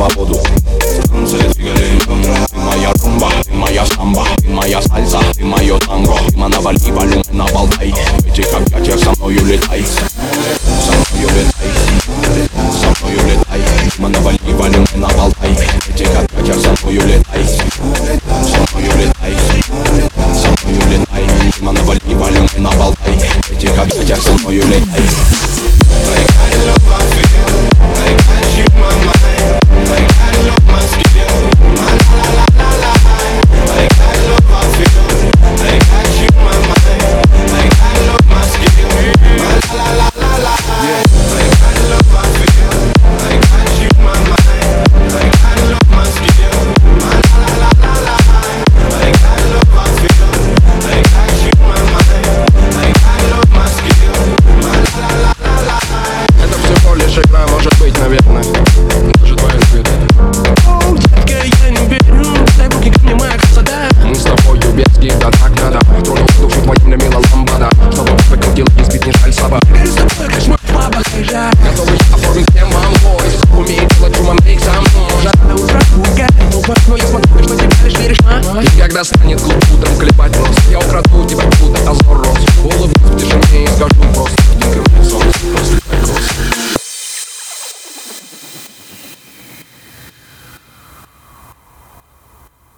свободу. Танцы двигали, ты моя румба, ты моя самба, ты моя сальса, ты мое танго. Дима, навали волюм и наболтай, в этих объятиях со мною летай. Со мною летай, со мною летай. Дима, навали волюм и наболтай, в этих объятиях со мною летай. Со мною летай, со мною летай. Дима, навали волюм и наболтай, в этих объятиях со мною летай. Игра, может быть, наверное, даже твоя цвет. О, детка, я не верю, дай руки ко мне, моя красота. Мы с тобою без гид, да так надо. Тронул душу твою, мне мила ламбада. Чтобы покрутил, не спит, не жаль слабо. Горю с тобой, как шмак, баба, хижа. Готовый оформить всем вам войс. Умеет делать шумом рейк со мной. Жара утра, пугай, но я смотрю, что тебя лишь веришь, а? И когда станет глуп утром клепать нос, я украду тебя.